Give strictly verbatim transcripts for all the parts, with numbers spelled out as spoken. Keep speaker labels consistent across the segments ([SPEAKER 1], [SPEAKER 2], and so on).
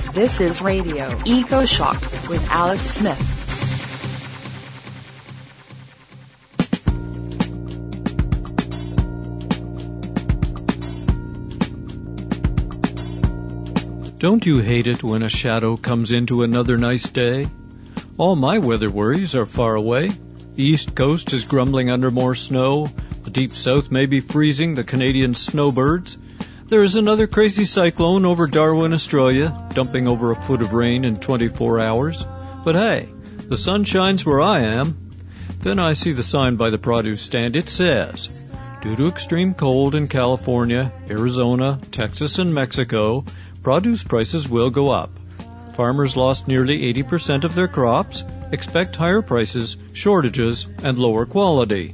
[SPEAKER 1] This is Radio Eco Shock with Alex Smith.
[SPEAKER 2] Don't you hate it when a shadow comes into another nice day? All my weather worries are far away. The East Coast is grumbling under more snow. The Deep South may be freezing the Canadian snowbirds. There is another crazy cyclone over Darwin, Australia, dumping over a foot of rain in twenty-four hours. But hey, the sun shines where I am. Then I see the sign by the produce stand. It says, due to extreme cold in California, Arizona, Texas, and Mexico, produce prices will go up. Farmers lost nearly eighty percent of their crops. Expect higher prices, shortages, and lower quality.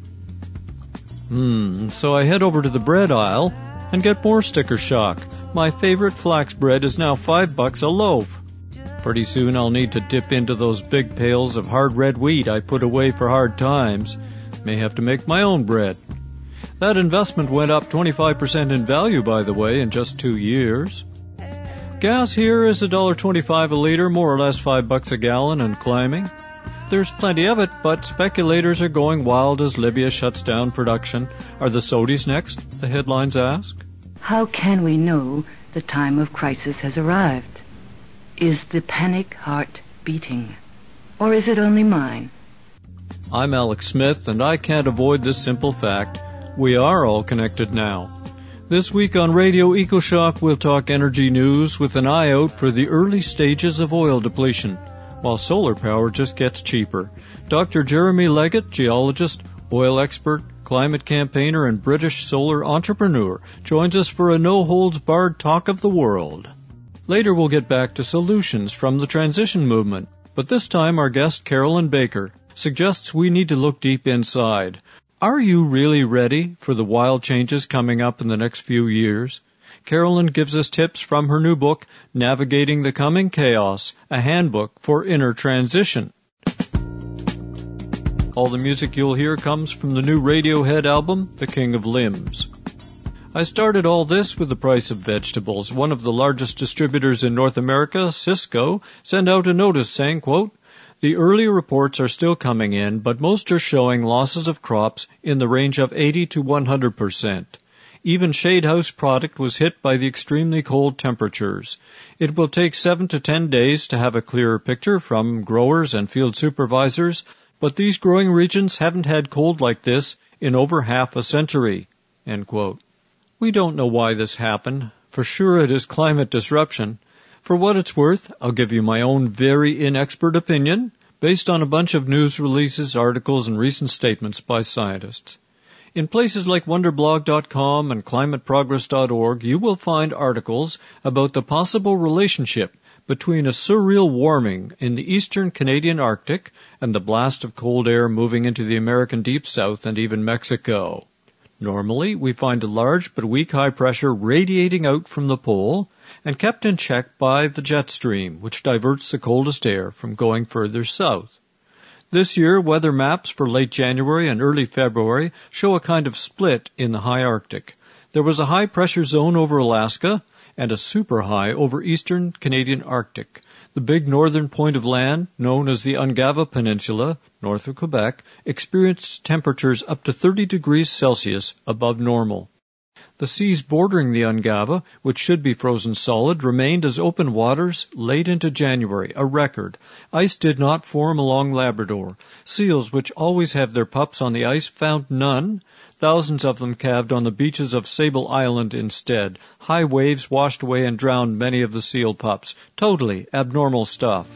[SPEAKER 2] Hmm, so I head over to the bread aisle and get more sticker shock. My favorite flax bread is now five bucks a loaf. Pretty soon I'll need to dip into those big pails of hard red wheat I put away for hard times. May have to make my own bread. That investment went up twenty-five percent in value, by the way, in just two years. Gas here is one dollar twenty-five a liter, more or less five bucks a gallon and climbing. There's plenty of it, but speculators are going wild as Libya shuts down production. Are the Saudis next? The headlines ask.
[SPEAKER 3] How can we know the time of crisis has arrived? Is the panic heart beating? Or is it only mine?
[SPEAKER 2] I'm Alex Smith, and I can't avoid this simple fact. We are all connected now. This week on Radio EcoShock, we'll talk energy news with an eye out for the early stages of oil depletion, while solar power just gets cheaper. Doctor Jeremy Leggett, geologist, oil expert, climate campaigner, and British solar entrepreneur, joins us for a no-holds-barred talk of the world. Later we'll get back to solutions from the transition movement, but this time our guest Carolyn Baker suggests we need to look deep inside. Are you really ready for the wild changes coming up in the next few years? Carolyn gives us tips from her new book, Navigating the Coming Chaos, a handbook for inner transition. All the music you'll hear comes from the new Radiohead album, The King of Limbs. I started all this with the price of vegetables. One of the largest distributors in North America, Cisco, sent out a notice saying, quote, the early reports are still coming in, but most are showing losses of crops in the range of eighty to one hundred percent. Even shade house product was hit by the extremely cold temperatures. It will take seven to ten days to have a clearer picture from growers and field supervisors, but these growing regions haven't had cold like this in over half a century. End quote. We don't know why this happened. For sure it is climate disruption. For what it's worth, I'll give you my own very inexpert opinion based on a bunch of news releases, articles, and recent statements by scientists. In places like wonder blog dot com and climate progress dot org, you will find articles about the possible relationship between a surreal warming in the eastern Canadian Arctic and the blast of cold air moving into the American Deep South and even Mexico. Normally, we find a large but weak high pressure radiating out from the pole and kept in check by the jet stream, which diverts the coldest air from going further south. This year, weather maps for late January and early February show a kind of split in the high Arctic. There was a high-pressure zone over Alaska and a super high over eastern Canadian Arctic. The big northern point of land, known as the Ungava Peninsula, north of Quebec, experienced temperatures up to thirty degrees Celsius above normal. The seas bordering the Ungava, which should be frozen solid, remained as open waters late into January, a record. Ice did not form along Labrador. Seals, which always have their pups on the ice, found none. Thousands of them calved on the beaches of Sable Island instead. High waves washed away and drowned many of the seal pups. Totally abnormal stuff.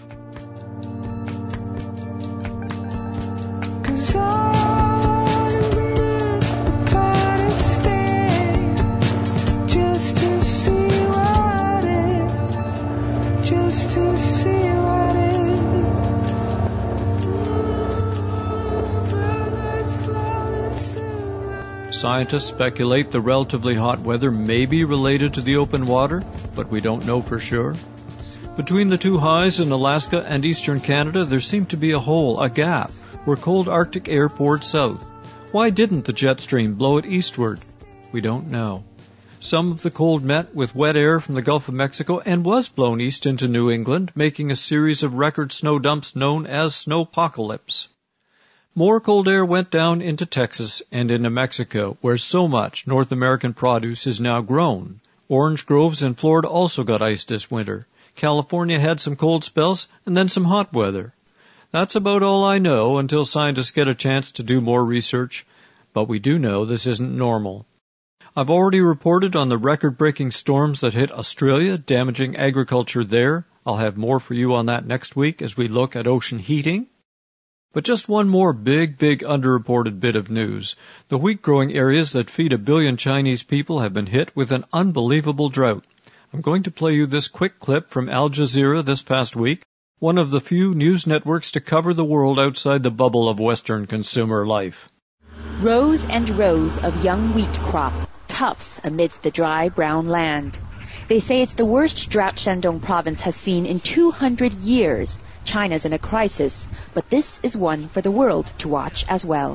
[SPEAKER 2] Scientists speculate the relatively hot weather may be related to the open water, but we don't know for sure. Between the two highs in Alaska and eastern Canada, there seemed to be a hole, a gap, where cold Arctic air poured south. Why didn't the jet stream blow it eastward? We don't know. Some of the cold met with wet air from the Gulf of Mexico and was blown east into New England, making a series of record snow dumps known as snowpocalypse. More cold air went down into Texas and into Mexico, where so much North American produce is now grown. Orange groves in Florida also got ice this winter. California had some cold spells and then some hot weather. That's about all I know until scientists get a chance to do more research, but we do know this isn't normal. I've already reported on the record-breaking storms that hit Australia, damaging agriculture there. I'll have more for you on that next week as we look at ocean heating. But just one more big, big underreported bit of news. The wheat-growing areas that feed a billion Chinese people have been hit with an unbelievable drought. I'm going to play you this quick clip from Al Jazeera this past week, one of the few news networks to cover the world outside the bubble of Western consumer life.
[SPEAKER 4] Rows and rows of young wheat crop, tufts amidst the dry brown land. They say it's the worst drought Shandong province has seen in two hundred years. China's in a crisis, but this is one for the world to watch as well.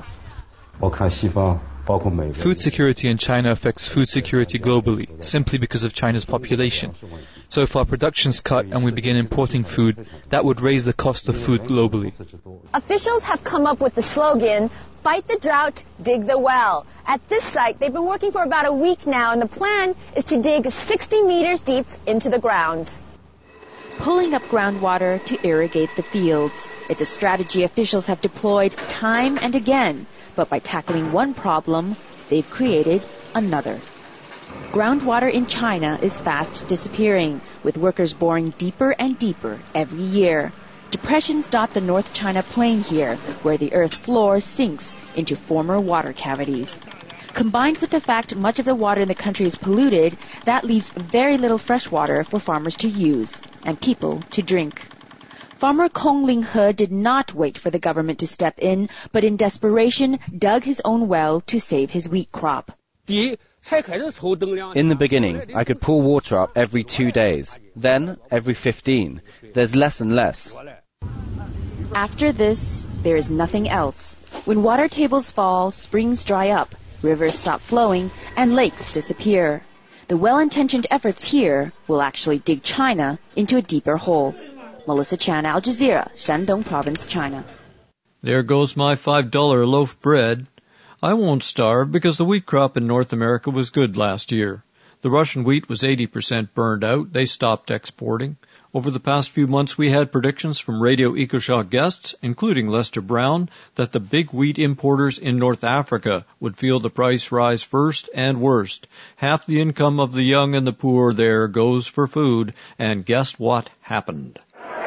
[SPEAKER 5] Food security in China affects food security globally, simply because of China's population. So if our production's cut and we begin importing food, that would raise the cost of food globally.
[SPEAKER 6] Officials have come up with the slogan, "Fight the drought, dig the well." At this site, they've been working for about a week now, and the plan is to dig sixty meters deep into the ground.
[SPEAKER 4] Pulling up groundwater to irrigate the fields. It's a strategy officials have deployed time and again, but by tackling one problem, they've created another. Groundwater in China is fast disappearing, with workers boring deeper and deeper every year. Depressions dot the North China Plain here, where the earth floor sinks into former water cavities. Combined with the fact much of the water in the country is polluted, that leaves very little fresh water for farmers to use and people to drink. Farmer Kong Ling-he did not wait for the government to step in, but in desperation dug his own well to save his wheat crop.
[SPEAKER 7] In the beginning, I could pull water up every two days, then every fifteen. There's less and less.
[SPEAKER 4] After this, there is nothing else. When water tables fall, springs dry up, rivers stop flowing, and lakes disappear. The well-intentioned efforts here will actually dig China into a deeper hole. Melissa Chan, Al Jazeera, Shandong Province, China.
[SPEAKER 2] There goes my five dollar loaf bread. I won't starve because the wheat crop in North America was good last year. The Russian wheat was eighty percent burned out. They stopped exporting. Over the past few months, we had predictions from Radio EcoShock guests, including Lester Brown, that the big wheat importers in North Africa would feel the price rise first and worst. Half the income of the young and the poor there goes for food, and guess what happened?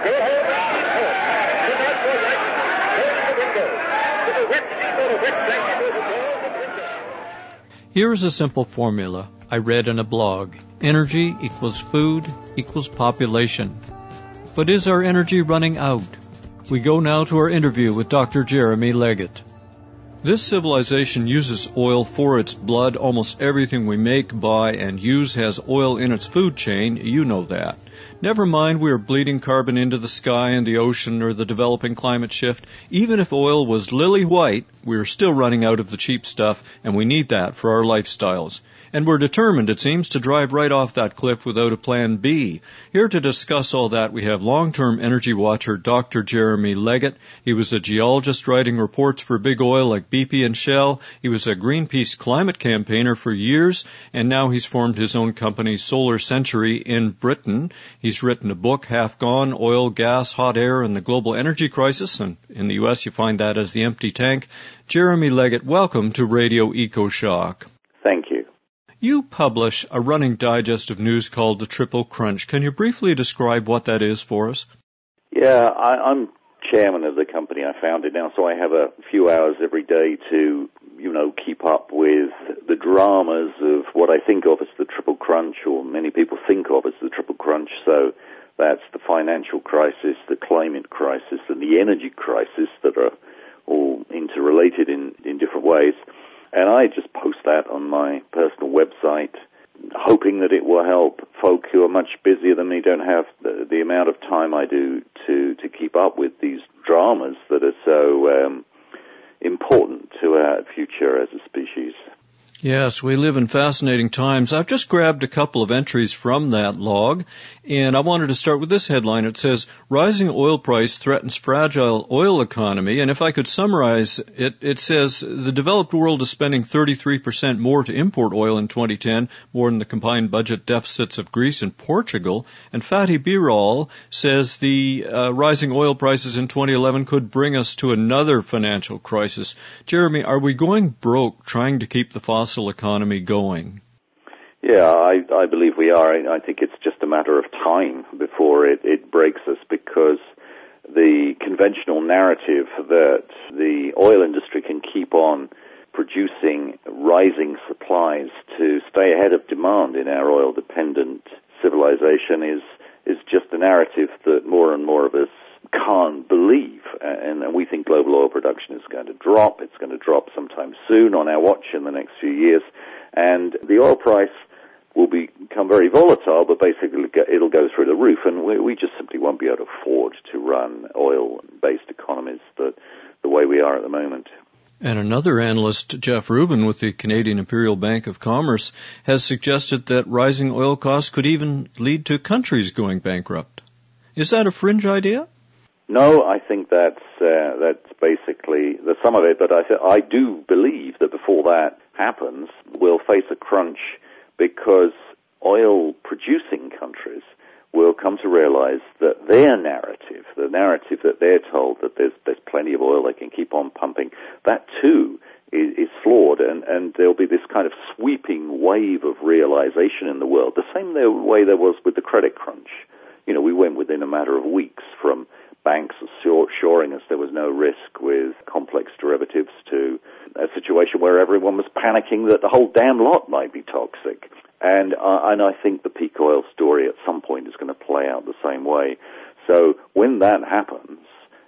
[SPEAKER 2] Here is a simple formula I read in a blog. Energy equals food equals population. But is our energy running out? We go now to our interview with Doctor Jeremy Leggett. This civilization uses oil for its blood. Almost everything we make, buy, and use has oil in its food chain. You know that. Never mind we are bleeding carbon into the sky and the ocean or the developing climate shift. Even if oil was lily white, we are still running out of the cheap stuff, and we need that for our lifestyles. And we're determined, it seems, to drive right off that cliff without a plan B. Here to discuss all that, we have long-term energy watcher Doctor Jeremy Leggett. He was a geologist writing reports for big oil like B P and Shell. He was a Greenpeace climate campaigner for years, and now he's formed his own company, Solar Century, in Britain. He's written a book, Half Gone, Oil, Gas, Hot Air, and the Global Energy Crisis, and in the U S you find that as The Empty Tank. Jeremy Leggett, welcome to Radio EcoShock.
[SPEAKER 8] Thank you.
[SPEAKER 2] You publish a running digest of news called The Triple Crunch. Can you briefly describe what that is for us?
[SPEAKER 8] Yeah, I, I'm chairman of the company. I founded now, so I have a few hours every day to, you know, keep up with the dramas of what I think of as the Triple Crunch, or many people think of as the Triple Crunch. So that's the financial crisis, the climate crisis, and the energy crisis that are all interrelated in, in different ways. And I just post that on my personal website, hoping that it will help folk who are much busier than me, don't have the, the amount of time I do to, to keep up with these dramas that are so um, important to our future as a species.
[SPEAKER 2] Yes, we live in fascinating times. I've just grabbed a couple of entries from that log, and I wanted to start with this headline. It says, rising oil price threatens fragile oil economy. And if I could summarize it, it says the developed world is spending thirty-three percent more to import oil in twenty ten, more than the combined budget deficits of Greece and Portugal. And Fatih Birol says the uh, rising oil prices in twenty eleven could bring us to another financial crisis. Jeremy, are we going broke trying to keep the fossil economy going?
[SPEAKER 8] Yeah, I, I believe we are. I think it's just a matter of time before it, it breaks us, because the conventional narrative that the oil industry can keep on producing rising supplies to stay ahead of demand in our oil-dependent civilization is is just a narrative that more and more of us can't believe, and, and we think global oil production is going to drop. It's going to drop sometime soon on our watch in the next few years, and the oil price will become very volatile, but basically it'll go through the roof, and we, we just simply won't be able to afford to run oil-based economies the, the way we are at the moment.
[SPEAKER 2] And another analyst, Jeff Rubin with the Canadian Imperial Bank of Commerce, has suggested that rising oil costs could even lead to countries going bankrupt. Is that a fringe idea?
[SPEAKER 8] No, I think that's uh, that's basically the sum of it, but I, th- I do believe that before that happens, we'll face a crunch, because oil-producing countries will come to realize that their narrative, the narrative that they're told that there's there's plenty of oil, they can keep on pumping, that too is, is flawed, and, and there'll be this kind of sweeping wave of realization in the world, the same way there was with the credit crunch. You know, we went within a matter of weeks from banks assuring us there was no risk with complex derivatives to a situation where everyone was panicking that the whole damn lot might be toxic. And, uh, and I think the peak oil story at some point is going to play out the same way. So when that happens,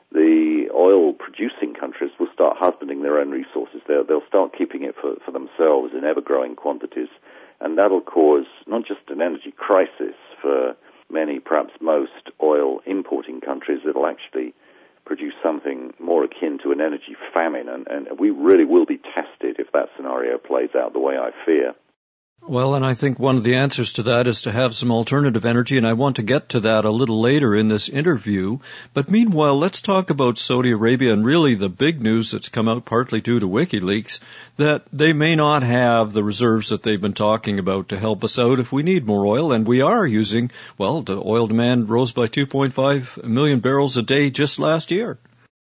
[SPEAKER 8] the oil-producing countries will start husbanding their own resources. They'll, they'll start keeping it for, for themselves in ever-growing quantities. And that'll cause not just an energy crisis for many, perhaps most, oil-importing countries, it'll actually produce something more akin to an energy famine, and, and we really will be tested if that scenario plays out the way I fear.
[SPEAKER 2] Well, and I think one of the answers to that is to have some alternative energy, and I want to get to that a little later in this interview. But meanwhile, let's talk about Saudi Arabia and really the big news that's come out partly due to WikiLeaks, that they may not have the reserves that they've been talking about to help us out if we need more oil, and we are using, well, the oil demand rose by two point five million barrels a day just last year.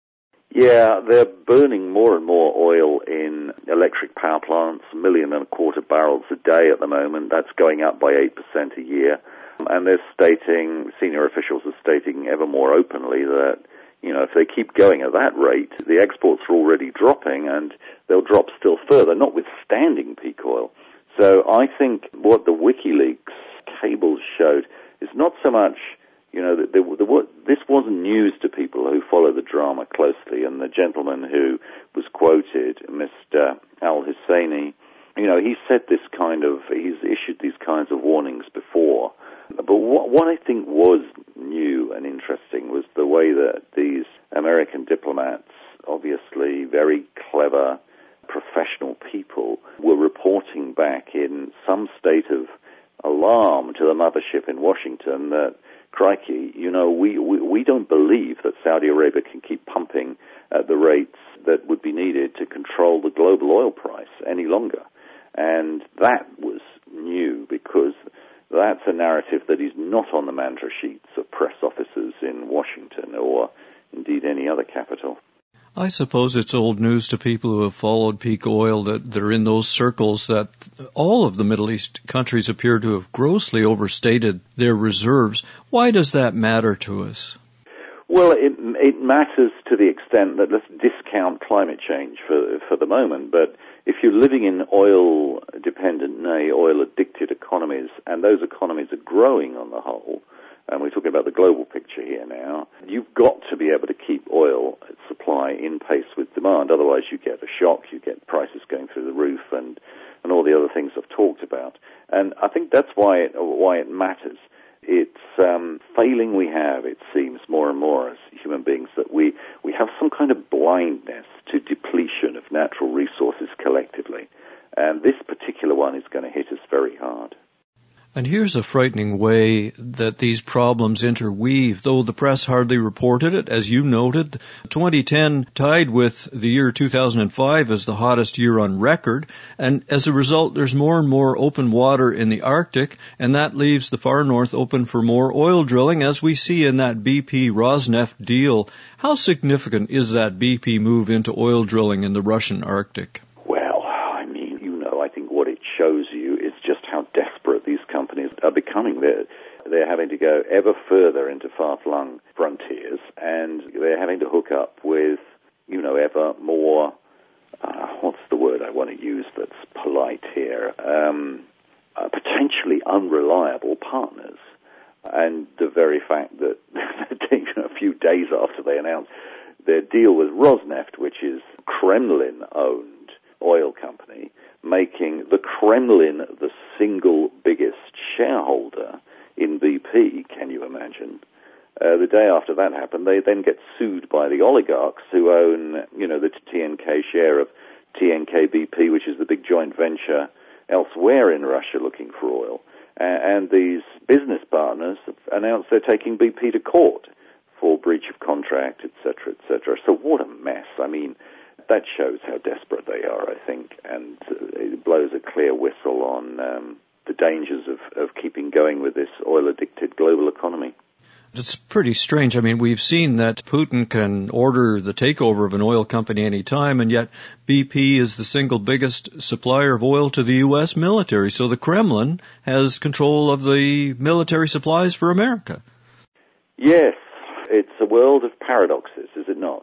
[SPEAKER 8] Yeah, they're burning more and more oil in electric power plants, a million and a quarter barrels a day at the moment. That's going up by eight percent a year. And they're stating, senior officials are stating ever more openly that, you know, if they keep going at that rate, the exports are already dropping and they'll drop still further, notwithstanding peak oil. So I think what the WikiLeaks cables showed is not so much, you know, that there, there, this wasn't news to people who follow the drama closely, and the gentleman who was quoted, Mister Al-Husseini, you know, he said this kind of, he's issued these kinds of warnings before. But what, what I think was new and interesting was the way that these American diplomats, obviously very clever, professional people, were reporting back in some state of alarm to the mothership in Washington that, crikey, you know, we, we, we don't believe that Saudi Arabia can keep pumping at the rates that would be needed to control the global oil price any longer. And that was new, because that's a narrative that is not on the mantra sheets of press officers in Washington or indeed any other capital.
[SPEAKER 2] I suppose it's old news to people who have followed peak oil that they're in those circles that all of the Middle East countries appear to have grossly overstated their reserves. Why does that matter to us?
[SPEAKER 8] Well, it, it matters to the extent that let's discount climate change for, for the moment, but if you're living in oil-dependent, nay, oil-addicted economies, and those economies are growing on the whole, and we're talking about the global picture here now, you've got to be able to keep oil supply in pace with demand. Otherwise, you get a shock, you get prices going through the roof, and, and all the other things I've talked about. And I think that's why it, why it matters. It's um, failing we have, it seems, more and more as human beings, that we, we have some kind of blindness to depletion of natural resources collectively. And this particular one is going to hit us very hard.
[SPEAKER 2] And here's a frightening way that these problems interweave, though the press hardly reported it. As you noted, twenty ten tied with the year two thousand five as the hottest year on record, and as a result, there's more and more open water in the Arctic, and that leaves the far north open for more oil drilling, as we see in that B P Rosneft deal. How significant is that B P move into oil drilling in the Russian Arctic?
[SPEAKER 8] Well, I mean, you know, I think what it shows you is just how desperate these companies are becoming. They're, they're having to go ever further into far-flung frontiers, and they're having to hook up with, you know, ever more, uh, what's the word I want to use that's polite here, um, uh, potentially unreliable partners. And the very fact that a few days after they announced their deal with Rosneft, which is Kremlin-owned oil company, making the Kremlin the single biggest shareholder in B P, can you imagine? Uh, the day after that happened, they then get sued by the oligarchs who own, you know, the T N K share of T N K B P, which is the big joint venture elsewhere in Russia looking for oil. Uh, and these business partners have announced they're taking B P to court for breach of contract, et cetera, et cetera. So what a mess. I mean, that shows how desperate they are, I think, and uh, it blows a clear whistle on um, the dangers of, of keeping going with this oil-addicted global economy.
[SPEAKER 2] It's pretty strange. I mean, we've seen that Putin can order the takeover of an oil company any time, and yet B P is the single biggest supplier of oil to the U S military. So the Kremlin has control of the military supplies for America.
[SPEAKER 8] Yes, it's a world of paradoxes, is it not?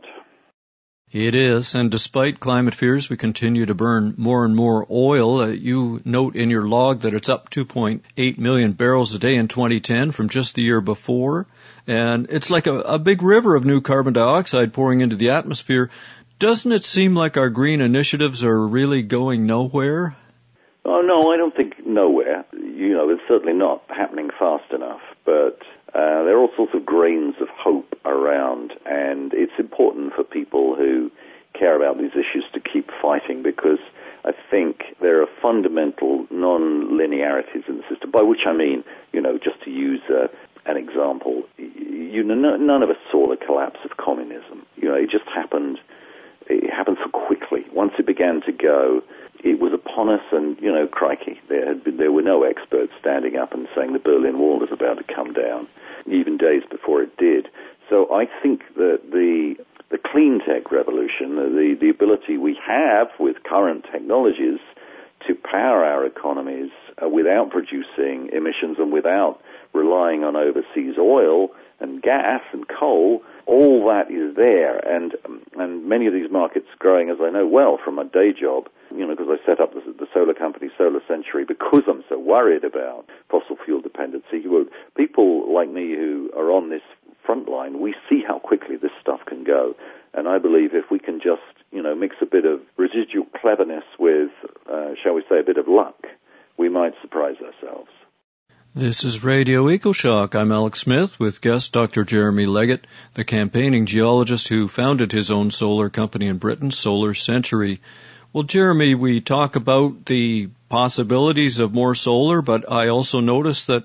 [SPEAKER 2] It is, and despite climate fears, we continue to burn more and more oil. Uh, you note in your log that it's up two point eight million barrels a day in twenty ten from just the year before, and it's like a, a big river of new carbon dioxide pouring into the atmosphere. Doesn't it seem like our green initiatives are really going nowhere?
[SPEAKER 8] Oh, no, I don't think nowhere. You know, it's certainly not happening fast enough, but Uh, there are all sorts of grains of hope around, and it's important for people who care about these issues to keep fighting, because I think there are fundamental non-linearities in the system, by which I mean, you know, just to use uh, an example, you know, none of us saw the collapse of communism. You know, it just happened, it happened so quickly. Once it began to go, it was upon us, and, you know, crikey, there had been, there were no experts standing up and saying the Berlin Wall is about to come down, even days before it did. So I think that the the clean tech revolution, the, the ability we have with current technologies to power our economies uh, without producing emissions and without relying on overseas oil and gas and coal, all that is there. And um, and many of these markets growing, as I know well from my day job, you know, because I set up the, the solar company Solar Century because I'm so worried about fossil fuel dependency. People like me who are on this front line, we see how quickly this stuff can go. And I believe if we can just, you know, mix a bit of residual cleverness with, uh, shall we say, a bit of luck, we might surprise ourselves.
[SPEAKER 2] This is Radio EcoShock. I'm Alex Smith with guest Doctor Jeremy Leggett, the campaigning geologist who founded his own solar company in Britain, Solar Century. Well, Jeremy, we talk about the possibilities of more solar, but I also notice that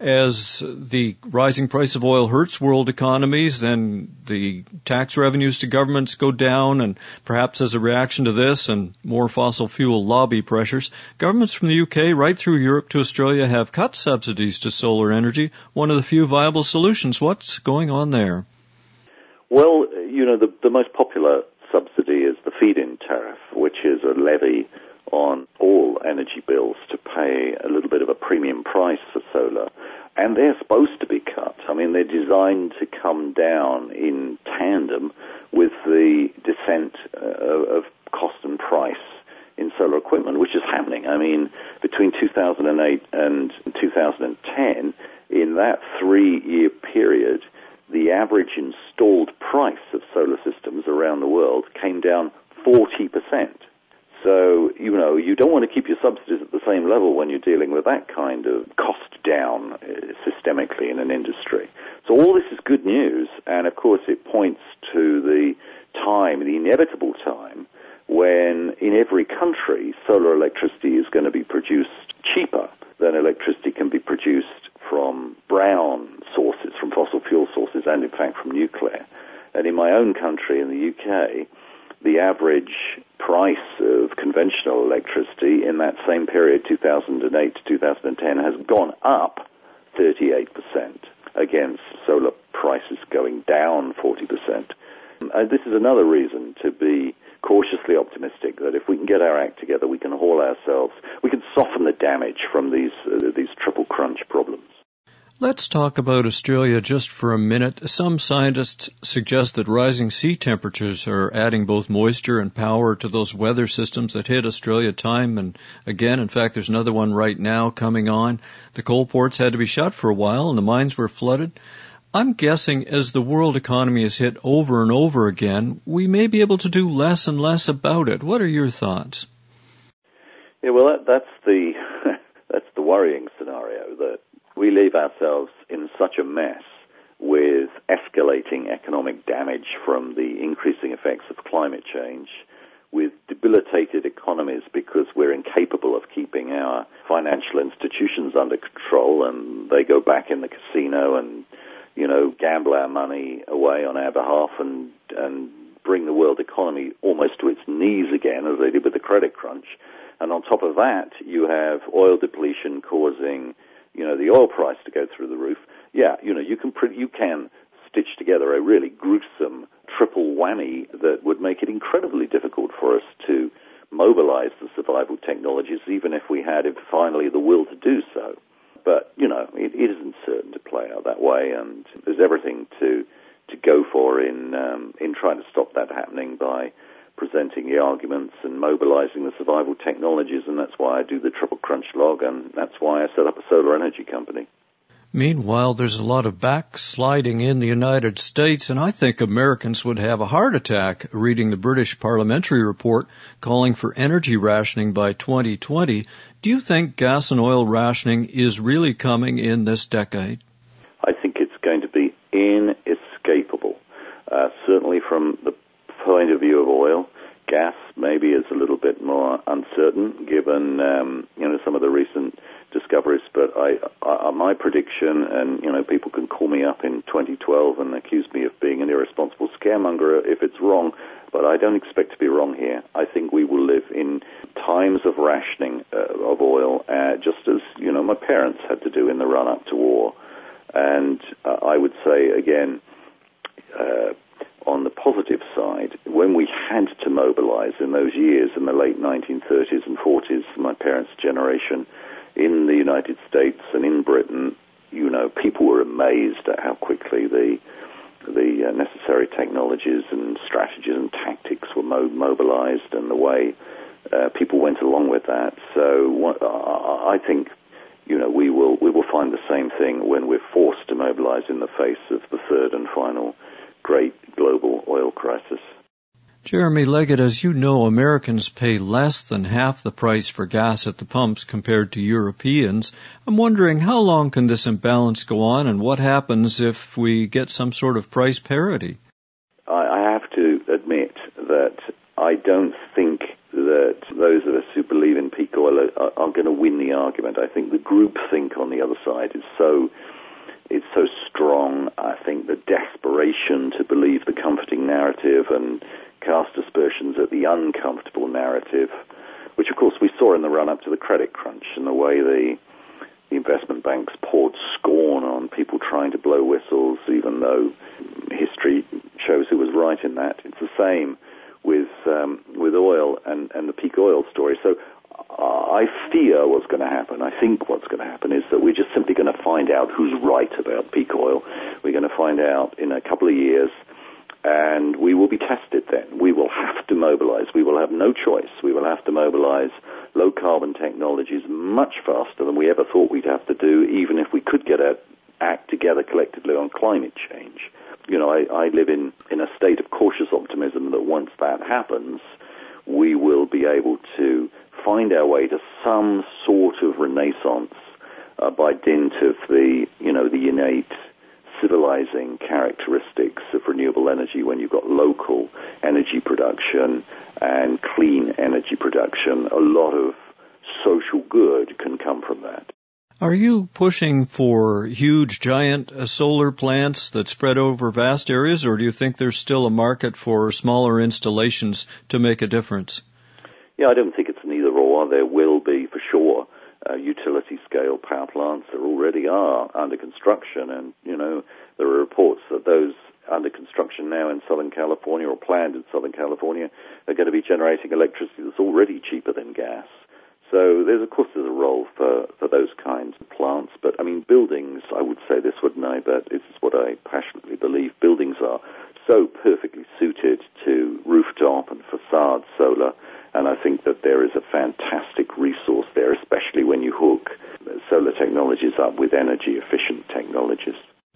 [SPEAKER 2] as the rising price of oil hurts world economies and the tax revenues to governments go down, and perhaps as a reaction to this and more fossil fuel lobby pressures, governments from the U K right through Europe to Australia have cut subsidies to solar energy, one of the few viable solutions. What's going on there?
[SPEAKER 8] Well, you know, the, the most popular subsidy is the feed-in tariff, which is a levy on all energy bills to pay a little bit of a premium price for solar. And they're supposed to be cut. I mean, they're designed to come down in tandem with the descent uh, of cost and price in solar equipment, which is happening. I mean, between two thousand eight and two thousand ten, in that three-year period, the average installed price of solar systems around the world came down forty percent. So, you know, you don't want to keep your subsidies at the same level when you're dealing with that kind of cost down uh, systemically in an industry. So all this is good news, and of course it points to the time, the inevitable time, when in every country solar electricity is going to be produced cheaper than electricity can be produced from brown sources, from fossil fuel sources, and in fact from nuclear. And in my own country, in the U K, the average price of conventional electricity in that same period, two thousand eight to two thousand ten, has gone up thirty-eight percent against solar prices going down forty percent. And this is another reason to be cautiously optimistic that if we can get our act together, we can haul ourselves, we can soften the damage from these uh, these triple crunch problems.
[SPEAKER 2] Let's talk about Australia just for a minute. Some scientists suggest that rising sea temperatures are adding both moisture and power to those weather systems that hit Australia time and again. In fact, there's another one right now coming on. The coal ports had to be shut for a while and the mines were flooded. I'm guessing as the world economy is hit over and over again, we may be able to do less and less about it. What are your thoughts?
[SPEAKER 8] Yeah, well, that, that's the that's the worrying scenario, that we leave ourselves in such a mess with escalating economic damage from the increasing effects of climate change, with debilitated economies because we're incapable of keeping our financial institutions under control, and they go back in the casino and, you know, gamble our money away on our behalf and and bring the world economy almost to its knees again, as they did with the credit crunch. And on top of that, you have oil depletion causing, you know, the oil price to go through the roof. Yeah, you know, you can pre- you can stitch together a really gruesome triple whammy that would make it incredibly difficult for us to mobilize the survival technologies, even if we had finally the will to do so. But, you know, it, it isn't certain to play out that way, and there's everything to to go for in um, in trying to stop that happening by presenting the arguments and mobilizing the survival technologies, and that's why I do the Triple Crunch Log, and that's why I set up a solar energy company.
[SPEAKER 2] Meanwhile, there's a lot of backsliding in the United States, and I think Americans would have a heart attack reading the British parliamentary report calling for energy rationing by twenty twenty. Do you think gas and oil rationing is really coming in this decade?
[SPEAKER 8] I think it's going to be inescapable, uh, certainly from the point of view of oil. Gas maybe is a little bit more uncertain given um, you know some of the recent discoveries, but I, I, my prediction, and you know people can call me up in twenty twelve and accuse me of being an irresponsible scaremonger if it's wrong, but I don't expect to be wrong here. I think we will live in times of rationing uh, of oil, uh, just as you know my parents had to do in the run-up to war. And uh, I would say again, uh, on the positive side, when we had to mobilize in those years in the late nineteen thirties and forties, my parents' generation, in the United States and in Britain, you know, people were amazed at how quickly the the uh, necessary technologies and strategies and tactics were mo- mobilized, and the way uh, people went along with that. So what, uh, I think, you know, we will we will find the same thing when we're forced to mobilize in the face of the third and final great global oil crisis.
[SPEAKER 2] Jeremy Leggett, as you know, Americans pay less than half the price for gas at the pumps compared to Europeans. I'm wondering, how long can this imbalance go on, and what happens if we get some sort of price parity?
[SPEAKER 8] I have to admit that I don't think that those of us who believe in peak oil are, are going to win the argument. I think the groupthink on the other side is so It's so strong. I think the desperation to believe the comforting narrative and cast aspersions at the uncomfortable narrative, which of course we saw in the run-up to the credit crunch, and the way the, the investment banks poured scorn on people trying to blow whistles, even though history shows who was right in that. It's the same with um, with oil and, and the peak oil story. So I fear what's going to happen. I think what's going to happen is that we're just simply going to find out who's right about peak oil. We're going to find out in a couple of years, and we will be tested then. We will have to mobilize. We will have no choice. We will have to mobilize low-carbon technologies much faster than we ever thought we'd have to do, even if we could get our act together collectively on climate change. You know, I, I live in, in a state of cautious optimism that once that happens, we will be able to find our way to some sort of renaissance uh, by dint of the, you know, the innate civilizing characteristics of renewable energy when you've got local energy production and clean energy production. A lot of social good can come from that.
[SPEAKER 2] Are you pushing for huge, giant uh, solar plants that spread over vast areas, or do you think there's still a market for smaller installations to make a difference?
[SPEAKER 8] Yeah, I don't think it's an either-or. There will be, for sure, uh, utility-scale power plants. There already are under construction, and, you know, there are reports that those under construction now in Southern California or planned in Southern California are going to be generating electricity that's already cheaper than gas. So there's, of course, there's a role for, for those kinds of plants. But, I mean, buildings, I would say this, wouldn't I? But this is what I passionately believe. Buildings are so perfectly suited to rooftop and facade solar. And I think that there is a fantastic resource there, especially when you hook solar technologies up with energy-efficient technologies.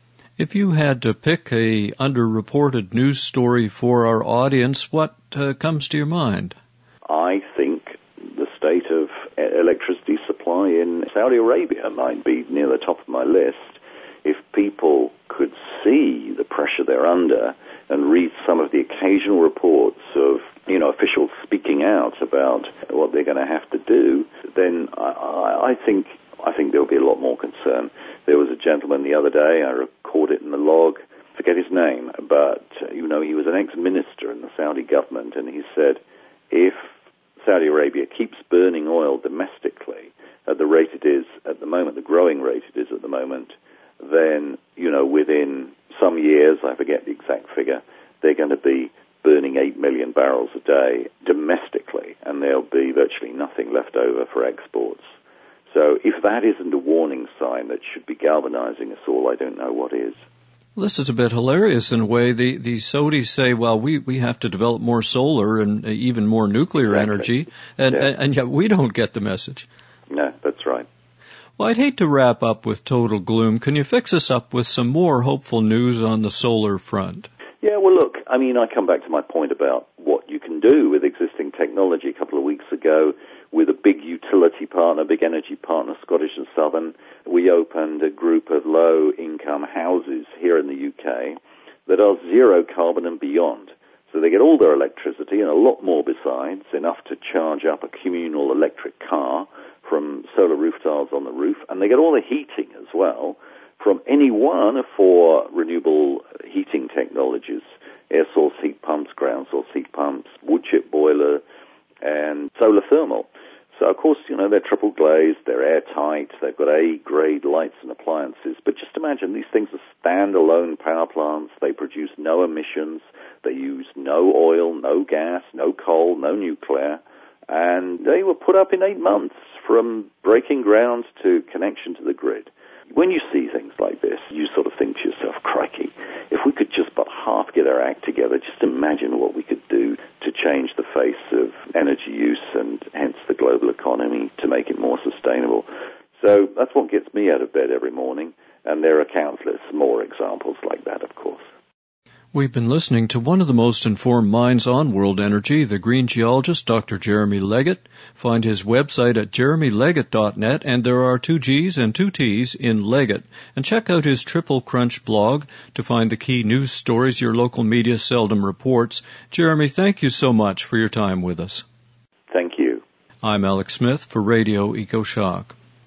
[SPEAKER 2] If you had to pick a underreported news story for our audience, what uh, comes to your mind?
[SPEAKER 8] I think the state of electricity supply in Saudi Arabia might be near the top of my list. If people could see the pressure they're under and read some of the occasional reports of, you know, officials speaking out about what they're going to have to do, then I, I, I think I think there'll be a lot more concern. There was a gentleman the other day, I record it in the log, forget his name, but, you know, he was an ex-minister in the Saudi government, and he said, if Saudi Arabia keeps burning oil domestically at the rate it is at the moment, the growing rate it is at the moment, then, you know, within some years, I forget the exact figure, they're going to be burning eight million barrels a day domestically, and there'll be virtually nothing left over for exports. So if that isn't a warning sign that should be galvanizing us all, I don't know what is.
[SPEAKER 2] Well, this is a bit hilarious in a way. The, the Saudis say, well, we, we have to develop more solar and even more nuclear
[SPEAKER 8] exactly.
[SPEAKER 2] energy, and,
[SPEAKER 8] yeah.
[SPEAKER 2] and, and yet we don't get the message.
[SPEAKER 8] No, that's right.
[SPEAKER 2] Well, I'd hate to wrap up with total gloom. Can you fix us up with some more hopeful news on the solar front?
[SPEAKER 8] Yeah, well, look, I mean, I come back to my point about what you can do with existing technology. A couple of weeks ago, with a big utility partner, big energy partner, Scottish and Southern, we opened a group of low-income houses here in the U K that are zero carbon and beyond. So they get all their electricity and a lot more besides, enough to charge up a communal electric car from solar roof tiles on the roof, and they get all the heating as well from any one of four renewable heating technologies: air source heat pumps, ground source heat pumps, wood chip boiler, and solar thermal. So, of course, you know, they're triple glazed, they're airtight, they've got A-grade lights and appliances. But just imagine, these things are standalone power plants. They produce no emissions. They use no oil, no gas, no coal, no nuclear. And they were put up in eight months from breaking ground to connection to the grid. When you see things like this, you sort of think to yourself, crikey, if we could just but half get our act together, just imagine what we could do to change the face of energy use and hence the global economy to make it more sustainable. So that's what gets me out of bed every morning, and there are countless more examples like that, of course.
[SPEAKER 2] We've been listening to one of the most informed minds on world energy, the green geologist, Doctor Jeremy Leggett. Find his website at jeremy leggett dot net, and there are two G's and two T's in Leggett. And check out his Triple Crunch blog to find the key news stories your local media seldom reports. Jeremy, thank you so much for your time with us.
[SPEAKER 8] Thank you.
[SPEAKER 2] I'm Alex Smith for Radio EcoShock.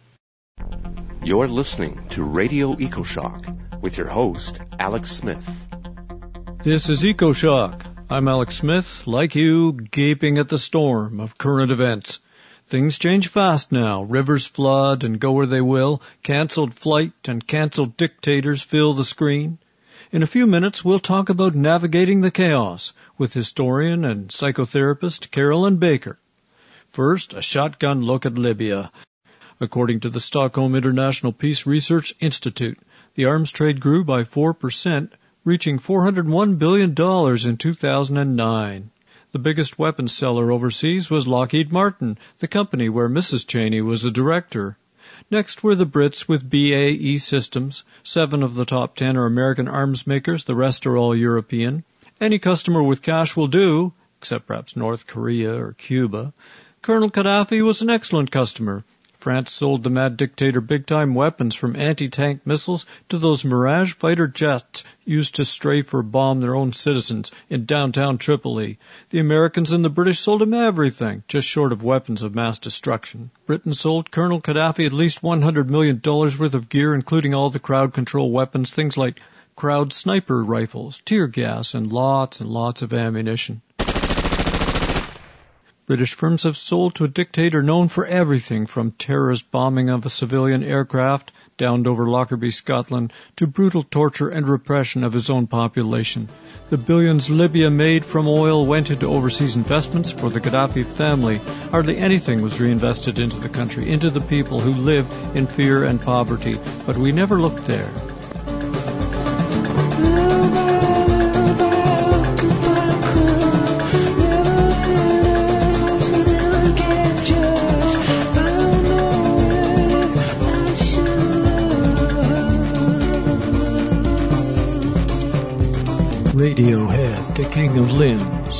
[SPEAKER 9] You're listening to Radio EcoShock with your host, Alex Smith.
[SPEAKER 2] This is EcoShock. I'm Alex Smith, like you, gaping at the storm of current events. Things change fast now. Rivers flood and go where they will. Cancelled flight and cancelled dictators fill the screen. In a few minutes, we'll talk about navigating the chaos with historian and psychotherapist Carolyn Baker. First, a shotgun look at Libya. According to the Stockholm International Peace Research Institute, the arms trade grew by four percent, reaching four hundred one billion dollars in two thousand nine. The biggest weapons seller overseas was Lockheed Martin, the company where Missus Cheney was a director. Next were the Brits with B A E Systems. Seven of the top ten are American arms makers, the rest are all European. Any customer with cash will do, except perhaps North Korea or Cuba. Colonel Gaddafi was an excellent customer. France sold the mad dictator big-time weapons from anti-tank missiles to those Mirage fighter jets used to strafe or bomb their own citizens in downtown Tripoli. The Americans and the British sold him everything, just short of weapons of mass destruction. Britain sold Colonel Gaddafi at least one hundred million dollars worth of gear, including all the crowd control weapons, things like crowd sniper rifles, tear gas, and lots and lots of ammunition. British firms have sold to a dictator known for everything from terrorist bombing of a civilian aircraft downed over Lockerbie, Scotland, to brutal torture and repression of his own population. The billions Libya made from oil went into overseas investments for the Gaddafi family. Hardly anything was reinvested into the country, into the people who live in fear and poverty. But we never looked there. Radiohead, the King of Limbs.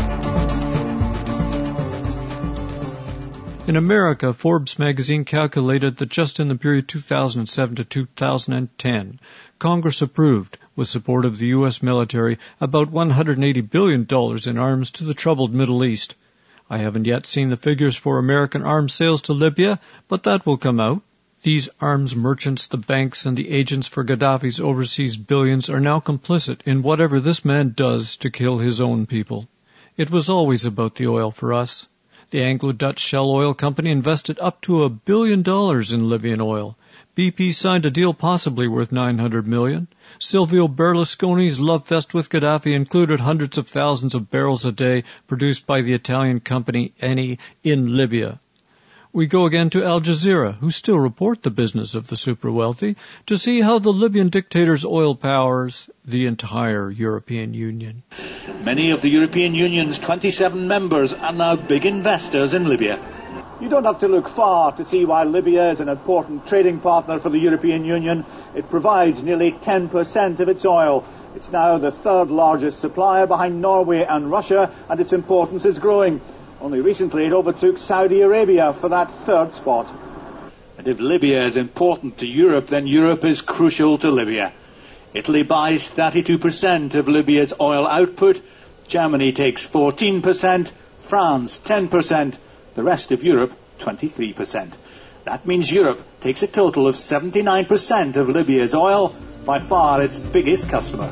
[SPEAKER 2] In America, Forbes magazine calculated that just in the period two thousand seven to two thousand ten, Congress approved, with support of the U S military, about one hundred eighty billion dollars in arms to the troubled Middle East. I haven't yet seen the figures for American arms sales to Libya, but that will come out. These arms merchants, the banks, and the agents for Gaddafi's overseas billions are now complicit in whatever this man does to kill his own people. It was always about the oil for us. The Anglo-Dutch Shell Oil Company invested up to a billion dollars in Libyan oil. B P signed a deal possibly worth nine hundred million dollars. Silvio Berlusconi's love fest with Gaddafi included hundreds of thousands of barrels a day produced by the Italian company Eni in Libya. We go again to Al Jazeera, who still report the business of the super-wealthy, to see how the Libyan dictator's oil powers the entire European Union.
[SPEAKER 10] Many of the European Union's twenty-seven members are now big investors in Libya. You don't have to look far to see why Libya is an important trading partner for the European Union. It provides nearly ten percent of its oil. It's now the third largest supplier behind Norway and Russia, and its importance is growing. Only recently it overtook Saudi Arabia for that third spot. And if Libya is important to Europe, then Europe is crucial to Libya. Italy buys thirty-two percent of Libya's oil output, Germany takes fourteen percent, France ten percent, the rest of Europe twenty-three percent. That means Europe takes a total of seventy-nine percent of Libya's oil, by far its biggest customer.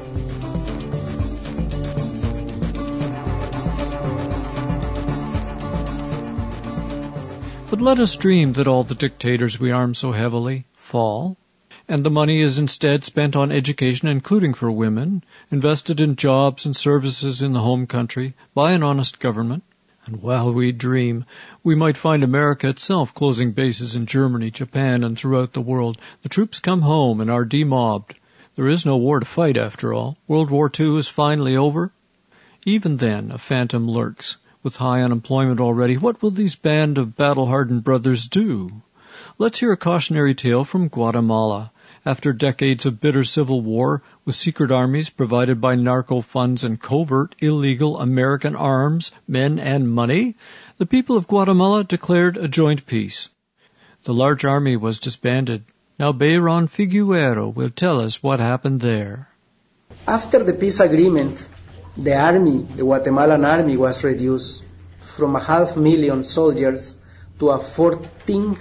[SPEAKER 2] But let us dream that all the dictators we arm so heavily fall, and the money is instead spent on education, including for women, invested in jobs and services in the home country by an honest government. And while we dream, we might find America itself closing bases in Germany, Japan, and throughout the world. The troops come home and are demobbed. There is no war to fight, after all. World War Two is finally over. Even then, a phantom lurks. With high unemployment already, what will these band of battle-hardened brothers do? Let's hear a cautionary tale from Guatemala. After decades of bitter civil war, with secret armies provided by narco funds and covert, illegal American arms, men, and money, the people of Guatemala declared a joint peace. The large army was disbanded. Now Bayron Figuero will tell us what happened there.
[SPEAKER 11] After the peace agreement, the army, the Guatemalan army, was reduced from a half million soldiers to a fourteen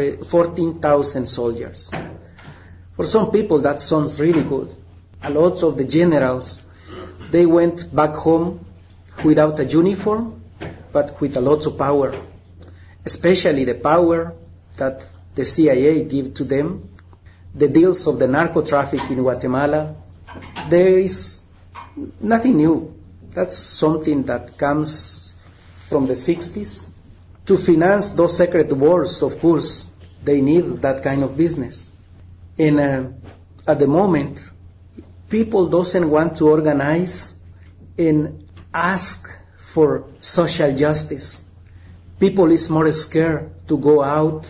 [SPEAKER 11] thousand soldiers. For some people, that sounds really good. A lot of the generals, they went back home without a uniform, but with a lot of power, especially the power that the C I A gave to them. The deals of the narco traffic in Guatemala, there is nothing new. That's something that comes from the sixties. To finance those secret wars, of course, they need that kind of business. And uh, at the moment, people doesn't want to organize and ask for social justice. People is more scared to go out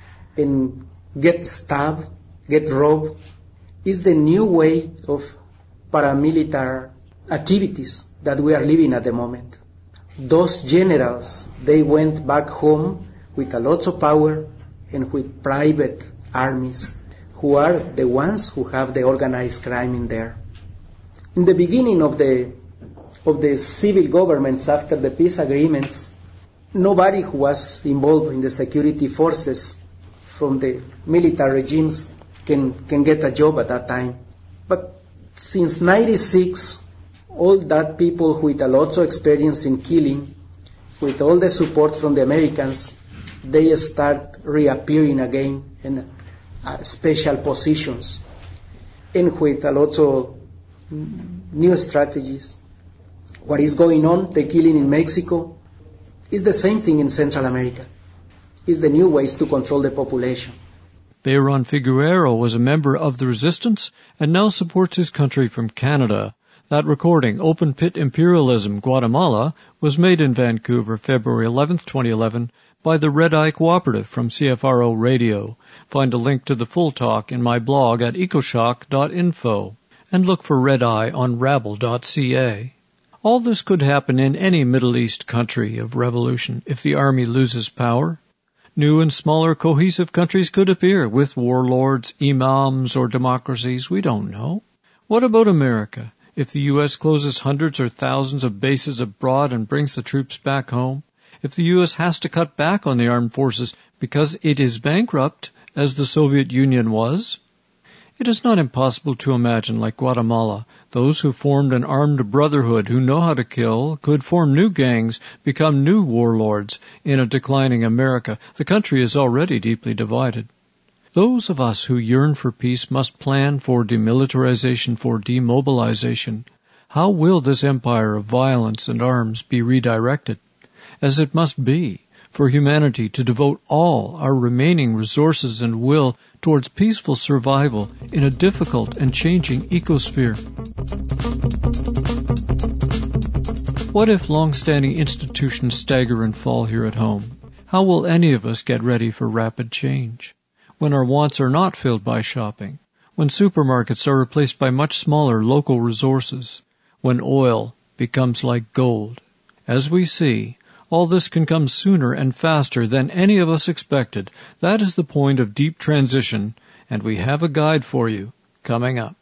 [SPEAKER 11] and get stabbed, get robbed. It's the new way of paramilitary activities that we are living at the moment. Those generals, they went back home with a lot of power and with private armies, who are the ones who have the organized crime in there. In the beginning of the of the civil governments after the peace agreements, nobody who was involved in the security forces from the military regimes can, can get a job at that time. But since ninety-six, all that people with a lot of experience in killing, with all the support from the Americans, they start reappearing again in uh, special positions and with a lot of new strategies. What is going on, the killing in Mexico, is the same thing in Central America. It's the new ways to control the population.
[SPEAKER 2] Bayron Figueroa was a member of the resistance and now supports his country from Canada. That recording, Open Pit Imperialism, Guatemala, was made in Vancouver, February eleventh, twenty eleven, by the Red Eye Cooperative from C F R O Radio. Find a link to the full talk in my blog at ecoshock dot info, and look for Red Eye on rabble dot c a. All this could happen in any Middle East country of revolution if the army loses power. New and smaller cohesive countries could appear with warlords, imams, or democracies. We don't know. What about America? If the U S closes hundreds or thousands of bases abroad and brings the troops back home? If the U S has to cut back on the armed forces because it is bankrupt, as the Soviet Union was? It is not impossible to imagine, like Guatemala, those who formed an armed brotherhood who know how to kill could form new gangs, become new warlords in a declining America. The country is already deeply divided. Those of us who yearn for peace must plan for demilitarization, for demobilization. How will this empire of violence and arms be redirected? As it must be, for humanity to devote all our remaining resources and will towards peaceful survival in a difficult and changing ecosphere. What if long-standing institutions stagger and fall here at home? How will any of us get ready for rapid change? When our wants are not filled by shopping, when supermarkets are replaced by much smaller local resources, when oil becomes like gold. As we see, all this can come sooner and faster than any of us expected. That is the point of deep transition, and we have a guide for you coming up.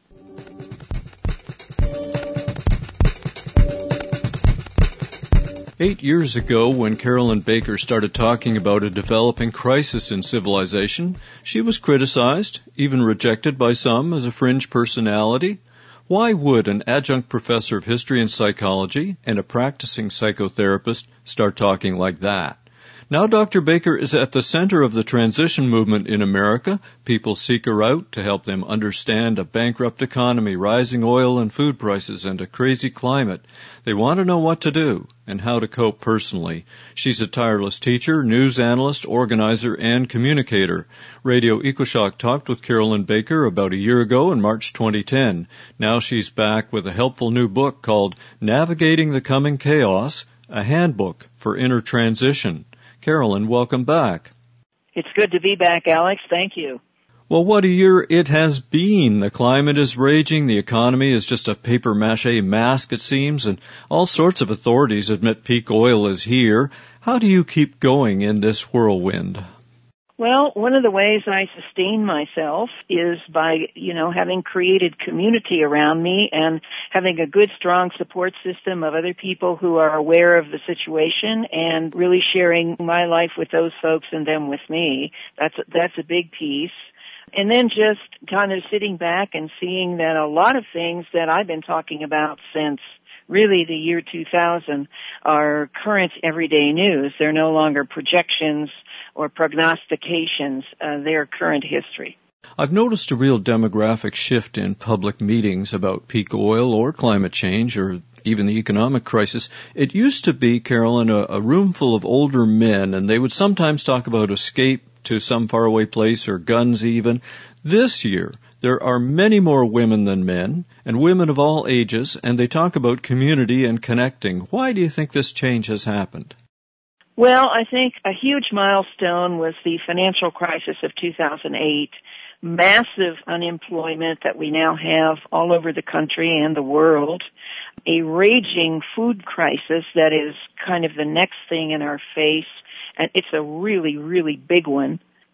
[SPEAKER 2] Eight years ago, when Carolyn Baker started talking about a developing crisis in civilization, she was criticized, even rejected by some as a fringe personality. Why would an adjunct professor of history and psychology and a practicing psychotherapist start talking like that? Now Doctor Baker is at the center of the transition movement in America. People seek her out to help them understand a bankrupt economy, rising oil and food prices, and a crazy climate. They want to know what to do and how to cope personally. She's a tireless teacher, news analyst, organizer, and communicator. Radio EcoShock talked with Carolyn Baker about a year ago in March twenty ten. Now she's back with a helpful new book called Navigating the Coming Chaos, a handbook for inner transition. Carolyn, welcome back.
[SPEAKER 12] It's good to be back, Alex. Thank you.
[SPEAKER 2] Well, what a year it has been. The climate is raging. The economy is just a papier-mâché mask, it seems, and all sorts of authorities admit peak oil is here. How do you keep going in this whirlwind?
[SPEAKER 12] Well, one of the ways I sustain myself is by, you know, having created community around me and having a good, strong support system of other people who are aware of the situation and really sharing my life with those folks and them with me. That's, that's a big piece. And then just kind of sitting back and seeing that a lot of things that I've been talking about since really the year two thousand are current everyday news. They're no longer projections or prognostications. Uh, they're current history.
[SPEAKER 2] I've noticed a real demographic shift in public meetings about peak oil or climate change or even the economic crisis. It used to be, Carolyn, a, a room full of older men, and they would sometimes talk about escape to some faraway place or guns even. This year, there are many more women than men, and women of all ages, and they talk about community and connecting. Why do you think this change has happened?
[SPEAKER 12] Well, I think a huge milestone was the financial crisis of two thousand eight. Massive unemployment that we now have all over the country and the world. A raging food crisis that is kind of the next thing in our face, and it's a really, really big one.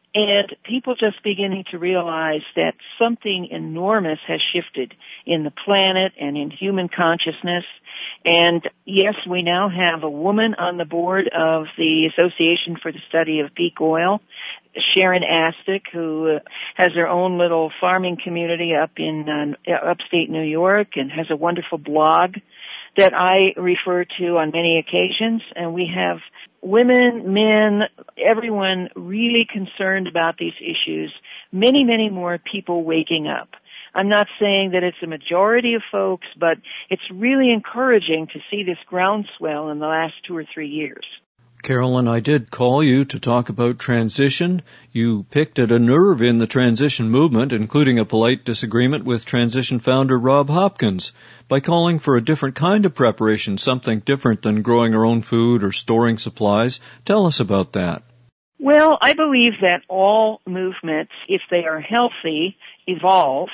[SPEAKER 12] And people just beginning to realize that something enormous has shifted in the planet and in human consciousness. And yes, we now have a woman on the board of the Association for the Study of Peak Oil, Sharon Astick, who has her own little farming community up in uh, upstate New York and has a wonderful blog that I refer to on many occasions. And we have women, men, everyone really concerned about these issues, many, many more people waking up. I'm not saying that it's a majority of folks, but it's really encouraging to see this groundswell in the last two or three years.
[SPEAKER 2] Carolyn, I did call you to talk about transition. You picked at a nerve in the transition movement, including a polite disagreement with transition founder Rob Hopkins, by calling for a different kind of preparation, something different than growing our own food or storing supplies. Tell us about that.
[SPEAKER 12] Well, I believe that all movements, if they are healthy, evolve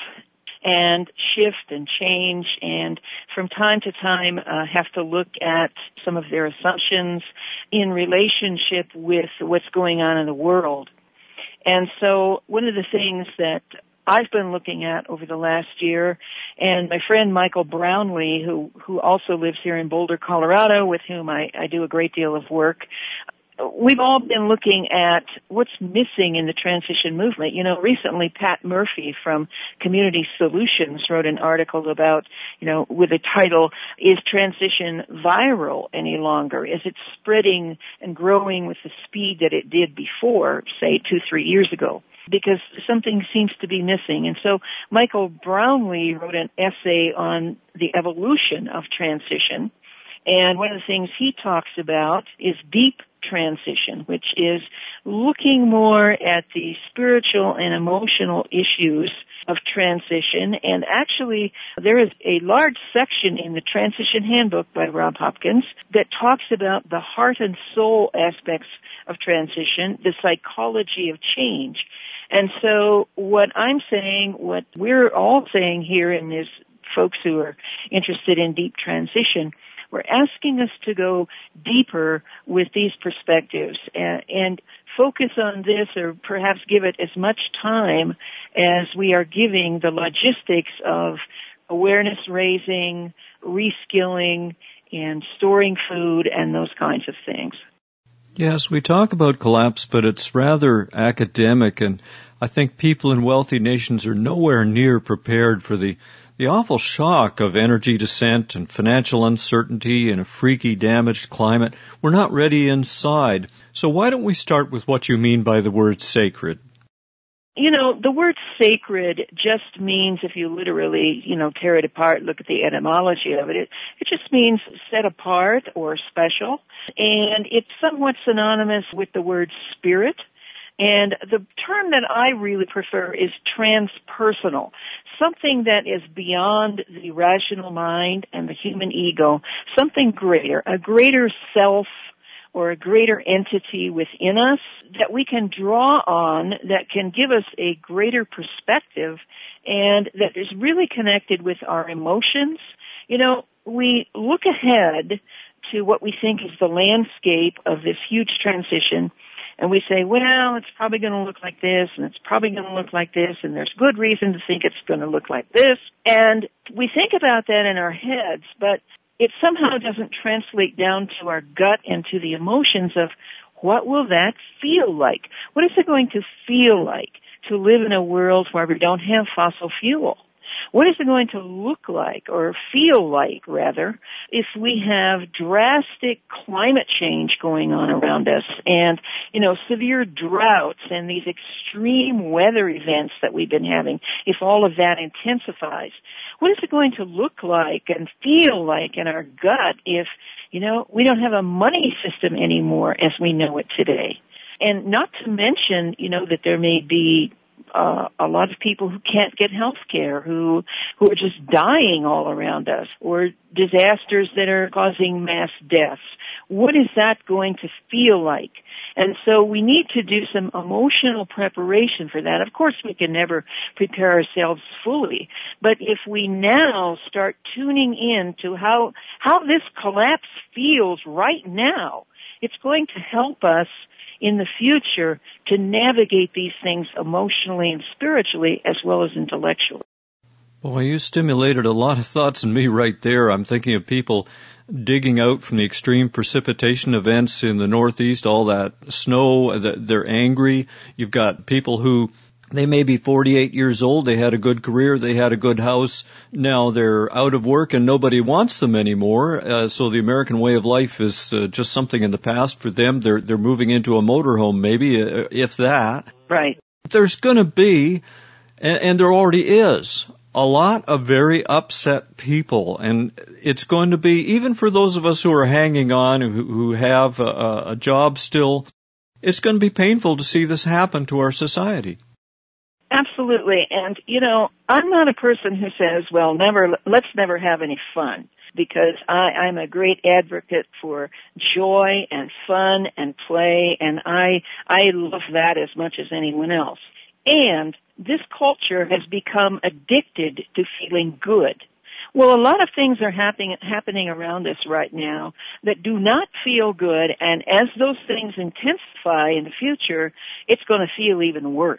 [SPEAKER 12] and shift and change, and from time to time uh, have to look at some of their assumptions in relationship with what's going on in the world. And so one of the things that I've been looking at over the last year, and my friend Michael Brownlee, who who also lives here in Boulder, Colorado, with whom I, I do a great deal of work, we've all been looking at what's missing in the transition movement. You know, recently Pat Murphy from Community Solutions wrote an article about, you know, with the title, "Is Transition Viral Any Longer? Is it spreading and growing with the speed that it did before, say, two, three years ago?" Because something seems to be missing. And so Michael Brownlee wrote an essay on the evolution of transition. And one of the things he talks about is deep transition, which is looking more at the spiritual and emotional issues of transition. And actually, there is a large section in the Transition Handbook by Rob Hopkins that talks about the heart and soul aspects of transition, the psychology of change. And so what I'm saying, what we're all saying here in this, folks who are interested in deep transition, we're asking us to go deeper with these perspectives and, and focus on this, or perhaps give it as much time as we are giving the logistics of awareness raising, reskilling, and storing food and those kinds of things.
[SPEAKER 2] Yes, we talk about collapse, but it's rather academic, and I think people in wealthy nations are nowhere near prepared for the The awful shock of energy descent and financial uncertainty in a freaky, damaged climate. We're not ready inside. So why don't we start with what you mean by the word sacred?
[SPEAKER 12] You know, the word sacred just means, if you literally, you know, tear it apart, look at the etymology of it, it, it just means set apart or special. And it's somewhat synonymous with the word spirit. And the term that I really prefer is transpersonal, something that is beyond the rational mind and the human ego, something greater, a greater self or a greater entity within us that we can draw on, that can give us a greater perspective, and that is really connected with our emotions. You know, we look ahead to what we think is the landscape of this huge transition, and we say, well, it's probably going to look like this, and it's probably going to look like this, and there's good reason to think it's going to look like this. And we think about that in our heads, but it somehow doesn't translate down to our gut and to the emotions of what will that feel like? What is it going to feel like to live in a world where we don't have fossil fuel? What is it going to look like, or feel like, rather, if we have drastic climate change going on around us and, you know, severe droughts and these extreme weather events that we've been having, if all of that intensifies? What is it going to look like and feel like in our gut if, you know, we don't have a money system anymore as we know it today? And not to mention, you know, that there may be Uh, a lot of people who can't get health care, who, who are just dying all around us, or disasters that are causing mass deaths. What is that going to feel like? And so we need to do some emotional preparation for that. Of course, we can never prepare ourselves fully, but if we now start tuning in to how, how this collapse feels right now, it's going to help us in the future to navigate these things emotionally and spiritually as well as intellectually.
[SPEAKER 2] Well, you stimulated a lot of thoughts in me right there. I'm thinking of people digging out from the extreme precipitation events in the Northeast, all that snow, they're angry. You've got people who, they may be forty-eight years old, they had a good career, they had a good house, now they're out of work and nobody wants them anymore. Uh, so the American way of life is uh, just something in the past for them. They're, they're moving into a motorhome maybe, uh, if that.
[SPEAKER 12] Right.
[SPEAKER 2] There's going to be, and, and there already is, a lot of very upset people, and it's going to be, even for those of us who are hanging on, who, who have a, a job still, it's going to be painful to see this happen to our society.
[SPEAKER 12] Absolutely. And, you know, I'm not a person who says, well, never, let's never have any fun, because I, I'm a great advocate for joy and fun and play, and I, I love that as much as anyone else. And this culture has become addicted to feeling good. Well, a lot of things are happening, happening around us right now that do not feel good, and as those things intensify in the future, it's going to feel even worse.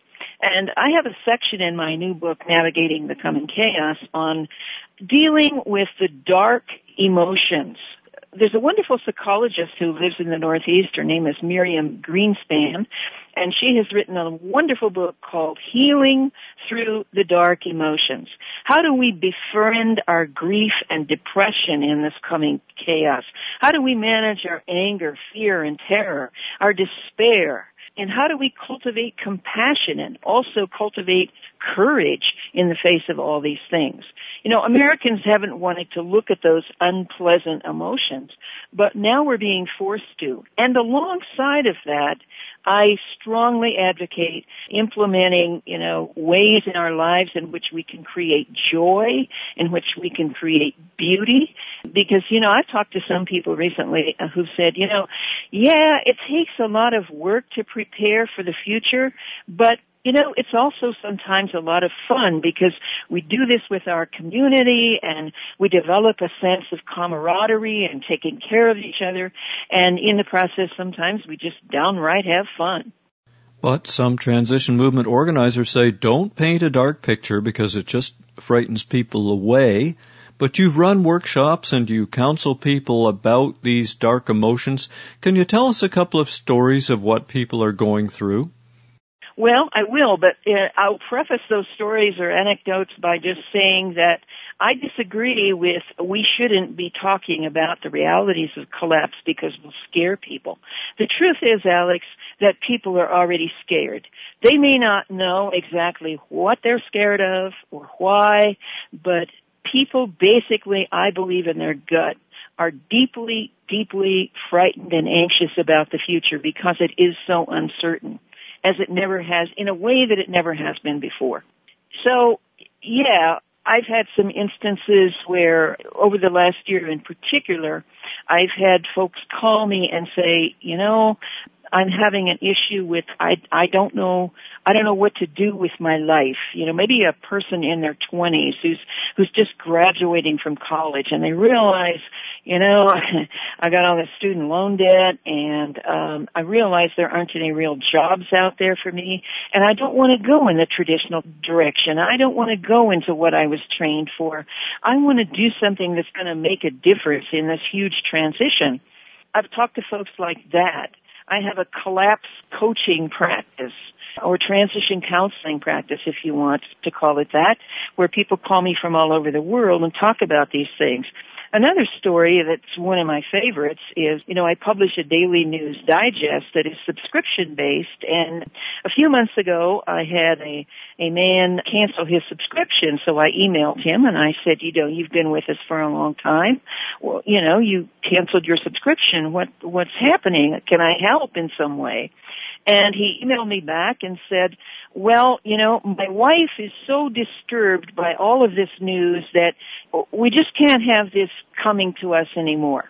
[SPEAKER 12] And I have a section in my new book, Navigating the Coming Chaos, on dealing with the dark emotions. There's a wonderful psychologist who lives in the Northeast. Her name is Miriam Greenspan, and she has written a wonderful book called Healing Through the Dark Emotions. How do we befriend our grief and depression in this coming chaos? How do we manage our anger, fear, and terror, our despair? And how do we cultivate compassion and also cultivate courage in the face of all these things? You know, Americans haven't wanted to look at those unpleasant emotions, but now we're being forced to. And alongside of that, I strongly advocate implementing, you know, ways in our lives in which we can create joy, in which we can create beauty. Because, you know, I've talked to some people recently who've said, you know, yeah, it takes a lot of work to prepare for the future, but you know, it's also sometimes a lot of fun because we do this with our community and we develop a sense of camaraderie and taking care of each other. And in the process, sometimes we just downright have fun.
[SPEAKER 2] But some transition movement organizers say don't paint a dark picture because it just frightens people away. But you've run workshops and you counsel people about these dark emotions. Can you tell us a couple of stories of what people are going through?
[SPEAKER 12] Well, I will, but uh, I'll preface those stories or anecdotes by just saying that I disagree with we shouldn't be talking about the realities of collapse because we'll scare people. The truth is, Alex, that people are already scared. They may not know exactly what they're scared of or why, but people basically, I believe in their gut, are deeply, deeply frightened and anxious about the future because it is so uncertain, as it never has, in a way that it never has been before. So, yeah, I've had some instances where, over the last year in particular, I've had folks call me and say, you know, I'm having an issue with, I, I don't know, I don't know what to do with my life. You know, maybe a person in their twenties who's, who's just graduating from college and they realize, you know, I got all this student loan debt and, um, I realize there aren't any real jobs out there for me and I don't want to go in the traditional direction. I don't want to go into what I was trained for. I want to do something that's going to make a difference in this huge transition. I've talked to folks like that. I have a collapse coaching practice or transition counseling practice, if you want to call it that, where people call me from all over the world and talk about these things. Another story that's one of my favorites is, you know, I publish a daily news digest that is subscription-based, and a few months ago I had a, a man cancel his subscription, so I emailed him and I said, you know, you've been with us for a long time. Well, you know, you canceled your subscription. What, what's happening? Can I help in some way? And he emailed me back and said, well, you know, my wife is so disturbed by all of this news that we just can't have this coming to us anymore.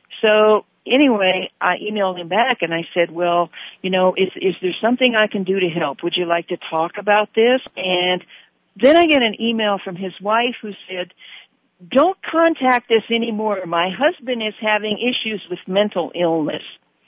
[SPEAKER 12] So anyway, I emailed him back and I said, well, you know, is, is there something I can do to help? Would you like to talk about this? And then I get an email from his wife who said, don't contact us anymore. My husband is having issues with mental illness.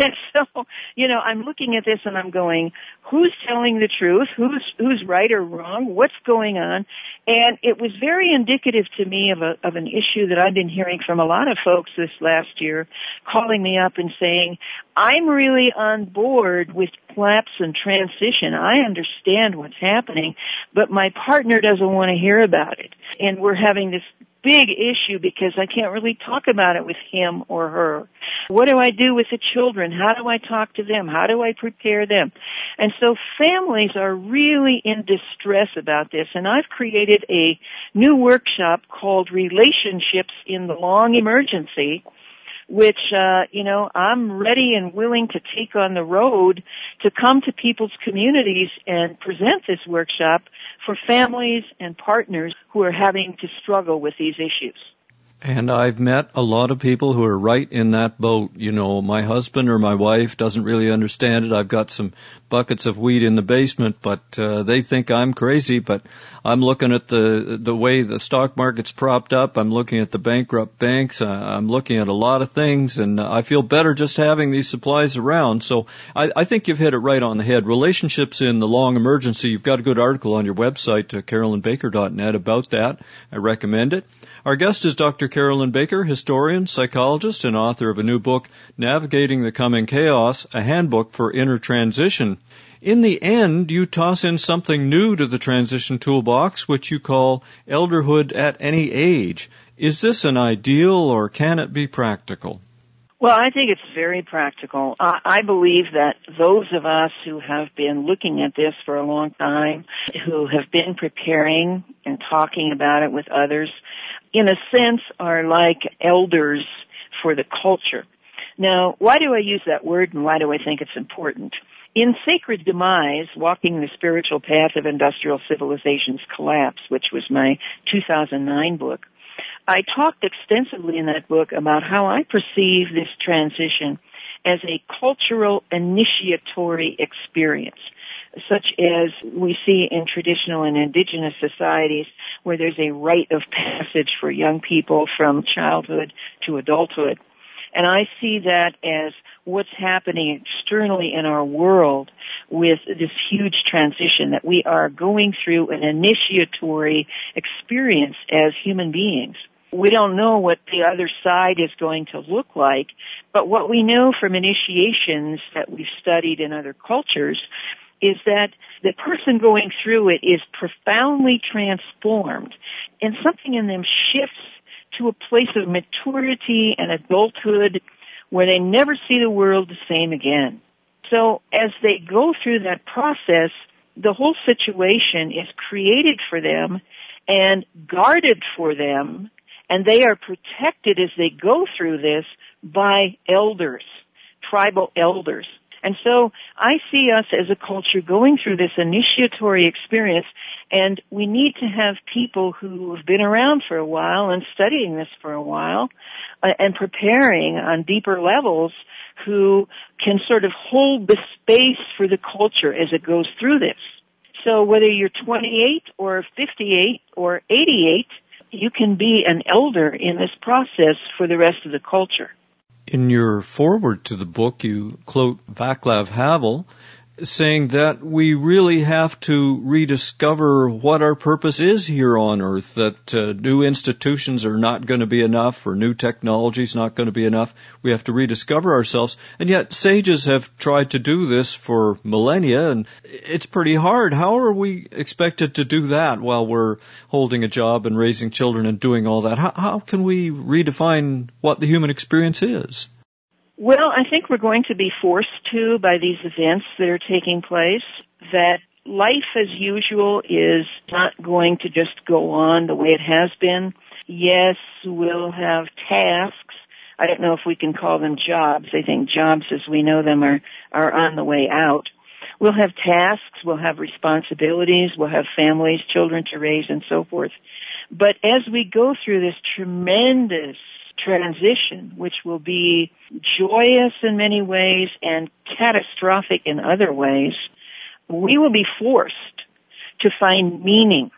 [SPEAKER 12] And so, you know, I'm looking at this and I'm going, who's telling the truth? Who's, who's right or wrong? What's going on? And it was very indicative to me of a, of an issue that I've been hearing from a lot of folks this last year, calling me up and saying, I'm really on board with collapse and transition. I understand what's happening, but my partner doesn't want to hear about it. And we're having this big issue because I can't really talk about it with him or her. What do I do with the children? How do I talk to them? How do I prepare them? And so families are really in distress about this, and I've created a new workshop called Relationships in the Long Emergency, which, uh, you know, I'm ready and willing to take on the road to come to people's communities and present this workshop for families and partners who are having to struggle with these issues.
[SPEAKER 2] And I've met a lot of people who are right in that boat. You know, my husband or my wife doesn't really understand it. I've got some buckets of wheat in the basement, but uh, they think I'm crazy. But I'm looking at the the way the stock market's propped up. I'm looking at the bankrupt banks. Uh, I'm looking at a lot of things, and I feel better just having these supplies around. So I, I think you've hit it right on the head. Relationships in the long emergency. You've got a good article on your website, uh, carolyn baker dot net, about that. I recommend it. Our guest is Doctor Carolyn Baker, historian, psychologist, and author of a new book, Navigating the Coming Chaos, a handbook for inner transition. In the end, you toss in something new to the transition toolbox, which you call elderhood at any age. Is this an ideal, or can it be practical?
[SPEAKER 12] Well, I think it's very practical. I, I believe that those of us who have been looking at this for a long time, who have been preparing and talking about it with others, in a sense are like elders for the culture. Now, why do I use that word, and why do I think it's important? In Sacred Demise, Walking the Spiritual Path of Industrial Civilization's Collapse, which was my two thousand nine book, I talked extensively in that book about how I perceive this transition as a cultural initiatory experience, such as we see in traditional and indigenous societies, where there's a rite of passage for young people from childhood to adulthood. And I see that as what's happening externally in our world with this huge transition, that we are going through an initiatory experience as human beings. We don't know what the other side is going to look like, but what we know from initiations that we've studied in other cultures is that the person going through it is profoundly transformed, and something in them shifts to a place of maturity and adulthood where they never see the world the same again. So as they go through that process, the whole situation is created for them and guarded for them, and they are protected as they go through this by elders, tribal elders. And so I see us as a culture going through this initiatory experience, and we need to have people who have been around for a while and studying this for a while uh, and preparing on deeper levels, who can sort of hold the space for the culture as it goes through this. So whether you're twenty-eight or fifty-eight or eighty-eight, you can be an elder in this process for the rest of the culture.
[SPEAKER 2] In your foreword to the book, you quote Václav Havel, saying that we really have to rediscover what our purpose is here on Earth, that uh, new institutions are not going to be enough, or new technology is not going to be enough. We have to rediscover ourselves. And yet sages have tried to do this for millennia, and it's pretty hard. How are we expected to do that while we're holding a job and raising children and doing all that? How, how can we redefine what the human experience is?
[SPEAKER 12] Well, I think we're going to be forced to by these events that are taking place, that life as usual is not going to just go on the way it has been. Yes, we'll have tasks. I don't know if we can call them jobs. I think jobs as we know them are, are on the way out. We'll have tasks, we'll have responsibilities, we'll have families, children to raise, and so forth. But as we go through this tremendous transition, which will be joyous in many ways and catastrophic in other ways, we will be forced to find meaning,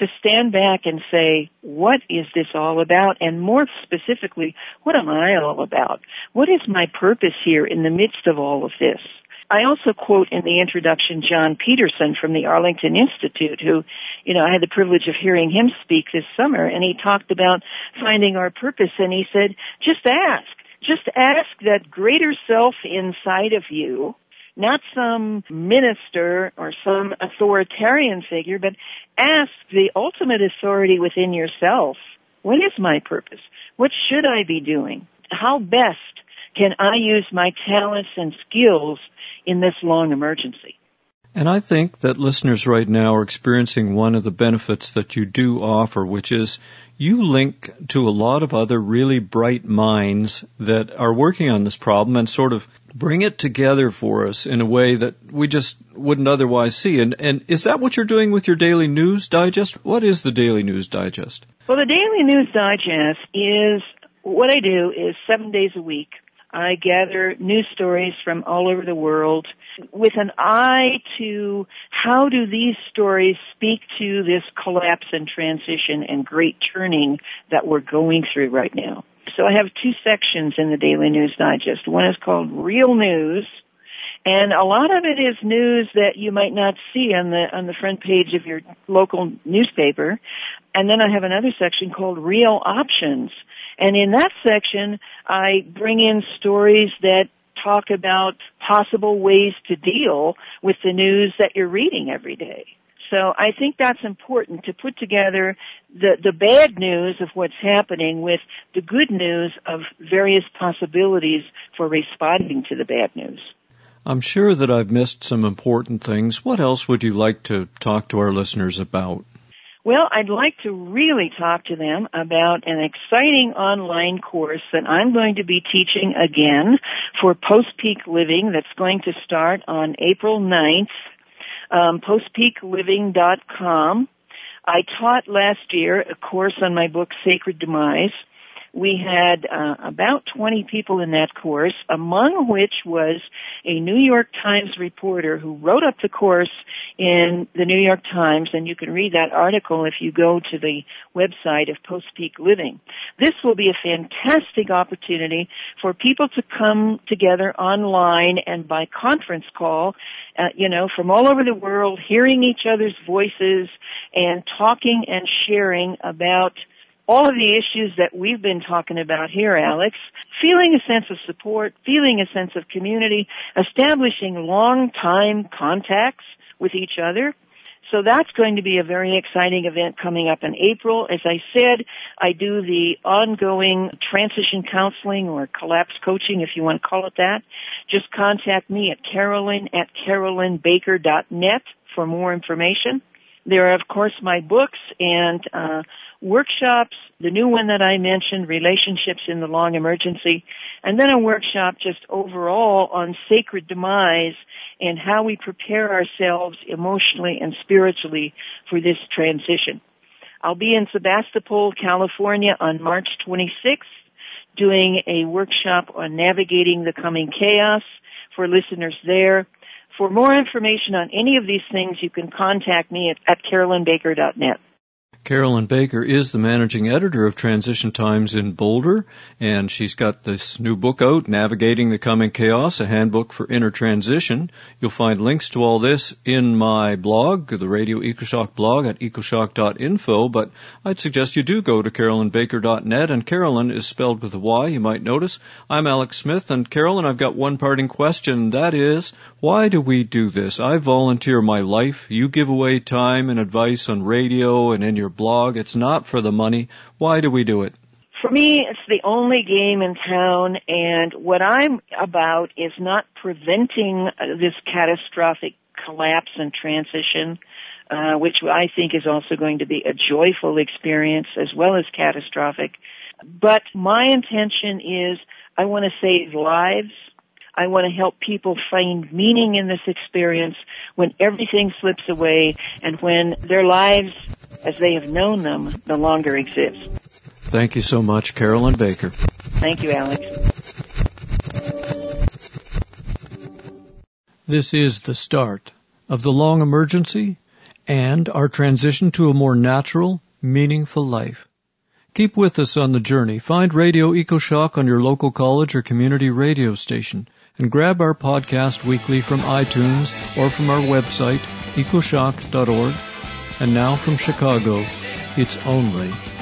[SPEAKER 12] to stand back and say, what is this all about? And more specifically, what am I all about? What is my purpose here in the midst of all of this? I also quote in the introduction John Peterson from the Arlington Institute, who, you know, I had the privilege of hearing him speak this summer, and he talked about finding our purpose, and he said, just ask. Just ask that greater self inside of you, not some minister or some authoritarian figure, but ask the ultimate authority within yourself, what is my purpose? What should I be doing? How best can I use my talents and skills in this long emergency?
[SPEAKER 2] And I think that listeners right now are experiencing one of the benefits that you do offer, which is you link to a lot of other really bright minds that are working on this problem and sort of bring it together for us in a way that we just wouldn't otherwise see. And, and is that what you're doing with your Daily News Digest? What is the Daily News Digest?
[SPEAKER 12] Well, the Daily News Digest is, what I do is seven days a week. I gather news stories from all over the world with an eye to how do these stories speak to this collapse and transition and great turning that we're going through right now. So I have two sections in the Daily News Digest. One is called Real News, and a lot of it is news that you might not see on the on the front page of your local newspaper. And then I have another section called Real Options. And in that section, I bring in stories that talk about possible ways to deal with the news that you're reading every day. So I think that's important, to put together the, the bad news of what's happening with the good news of various possibilities for responding to the bad news.
[SPEAKER 2] I'm sure that I've missed some important things. What else would you like to talk to our listeners about?
[SPEAKER 12] Well, I'd like to really talk to them about an exciting online course that I'm going to be teaching again for post-peak living that's going to start on April ninth, um, post peak living dot com. I taught last year a course on my book, Sacred Demise. We had uh, about twenty people in that course, among which was a New York Times reporter who wrote up the course in the New York Times, and you can read that article if you go to the website of Post-Peak Living. This will be a fantastic opportunity for people to come together online and by conference call, uh, you know, from all over the world, hearing each other's voices and talking and sharing about all of the issues that we've been talking about here, Alex, feeling a sense of support, feeling a sense of community, establishing long-time contacts with each other. So that's going to be a very exciting event coming up in April. As I said, I do the ongoing transition counseling or collapse coaching, if you want to call it that. Just contact me at Carolyn at carolyn baker dot net for more information. There are, of course, my books and uh workshops, the new one that I mentioned, Relationships in the Long Emergency, and then a workshop just overall on sacred demise and how we prepare ourselves emotionally and spiritually for this transition. I'll be in Sebastopol, California on March twenty-sixth doing a workshop on navigating the coming chaos for listeners there. For more information on any of these things, you can contact me at, at carolyn baker dot net.
[SPEAKER 2] Carolyn Baker is the managing editor of Transition Times in Boulder, and she's got this new book out, Navigating the Coming Chaos, a handbook for inner transition. You'll find links to all this in my blog, the Radio EcoShock blog at ecoshock dot info, but I'd suggest you do go to carolyn baker dot net, and Carolyn is spelled with a Y, you might notice. I'm Alex Smith, and Carolyn, I've got one parting question, that is, why do we do this? I volunteer my life. You give away time and advice on radio and in your blog. It's not for the money. Why do we do it?
[SPEAKER 12] For me, it's the only game in town, and what I'm about is not preventing this catastrophic collapse and transition, uh, which I think is also going to be a joyful experience as well as catastrophic. But my intention is I want to save lives. I want to help people find meaning in this experience when everything slips away and when their lives, as they have known them, no longer exist.
[SPEAKER 2] Thank you so much, Carolyn Baker.
[SPEAKER 12] Thank you, Alex.
[SPEAKER 2] This is the start of the long emergency and our transition to a more natural, meaningful life. Keep with us on the journey. Find Radio EcoShock on your local college or community radio station, and grab our podcast weekly from iTunes or from our website, ecoshock dot org. And now from Chicago, it's only